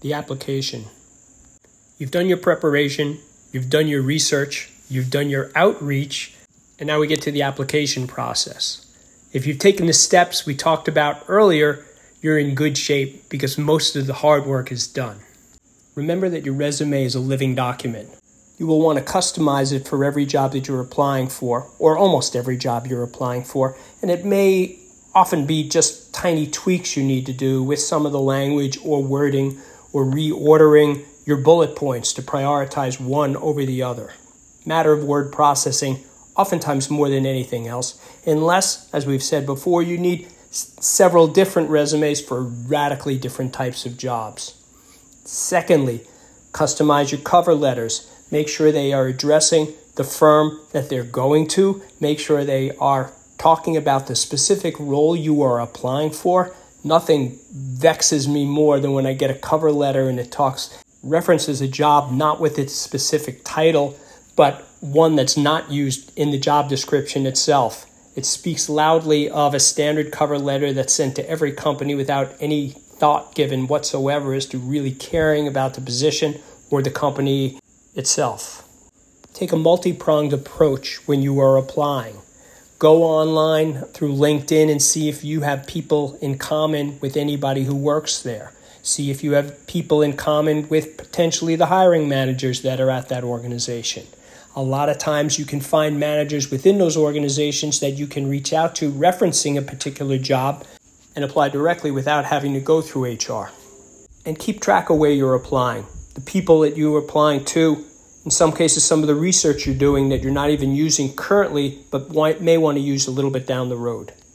The application. You've done your preparation, you've done your research, you've done your outreach, and now we get to the application process. If you've taken the steps we talked about earlier, you're in good shape because most of the hard work is done. Remember that your resume is a living document. You will want to customize it for every job that you're applying for, or almost every job you're applying for, and it may often be just tiny tweaks you need to do with some of the language or wording or reordering your bullet points to prioritize one over the other. Matter of word processing, oftentimes more than anything else, unless, as we've said before, you need several different resumes for radically different types of jobs. Secondly, customize your cover letters. Make sure they are addressing the firm that they're going to. Make sure they are talking about the specific role you are applying for. Nothing vexes me more than when I get a cover letter and it references a job not with its specific title, but one that's not used in the job description itself. It speaks loudly of a standard cover letter that's sent to every company without any thought given whatsoever as to really caring about the position or the company itself. Take a multi-pronged approach when you are applying. Go online through LinkedIn and see if you have people in common with anybody who works there. See if you have people in common with potentially the hiring managers that are at that organization. A lot of times you can find managers within those organizations that you can reach out to referencing a particular job and apply directly without having to go through HR. And keep track of where you're applying. The people that you're applying to, in some cases, some of the research you're doing that you're not even using currently, but may want to use a little bit down the road.